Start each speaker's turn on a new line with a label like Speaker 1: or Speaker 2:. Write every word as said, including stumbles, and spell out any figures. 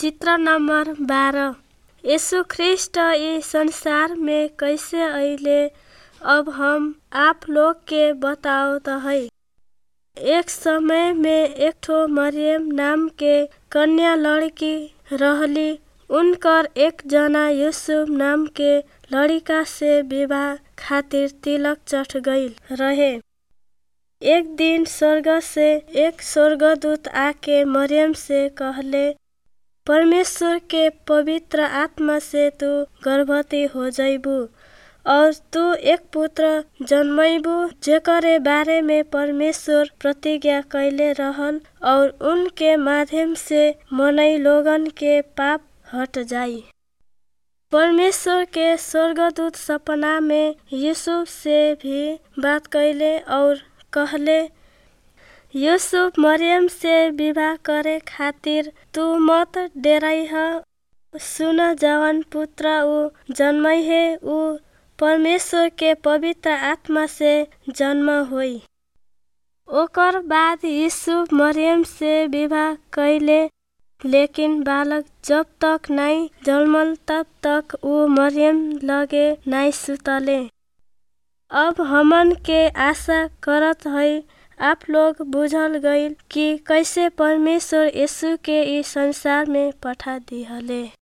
Speaker 1: चित्र नंबर बारह। यीशु ख्रिस्ट इस संसार में कैसे अइले अब हम आप लोग के बतावत हई। एक समय में एक ठो मरियम नाम के कन्या लड़की रहली। उनकर एक जना यूसुफ नाम के लड़का से विवाह खातिर तिलक चढ़ गईल रहे। एक दिन स्वर्ग से एक स्वर्गदूत आके मरियम से कहले, परमेश्वर के पवित्र आत्मा से तू गर्भवती हो जाइबू और तू एक पुत्र जन्मैबू, जेकरे बारे में परमेश्वर प्रतिज्ञा कैले रहल और उनके माध्यम से मनई लोगन के पाप हट जाई। परमेश्वर के स्वर्गदूत सपना में यूसुफ से भी बात कैले और कहले, यूसुफ मरियम से विवाह करे खातिर तू मत डेराइह। सुन, जवन पुत्र ऊ जन्मैहे ऊ परमेश्वर के पवित्र आत्मा से जन्म होई। ओकर बाद यूसुफ मरियम से विवाह कैले, लेकिन बालक जब तक नाई जन्मल तब तक ऊ मरियम लगे नाई सुतले। अब हमन के आशा करत हई आप लोग बुझल गईल कि कैसे परमेश्वर यीशु के इस संसार में पठा दिहले।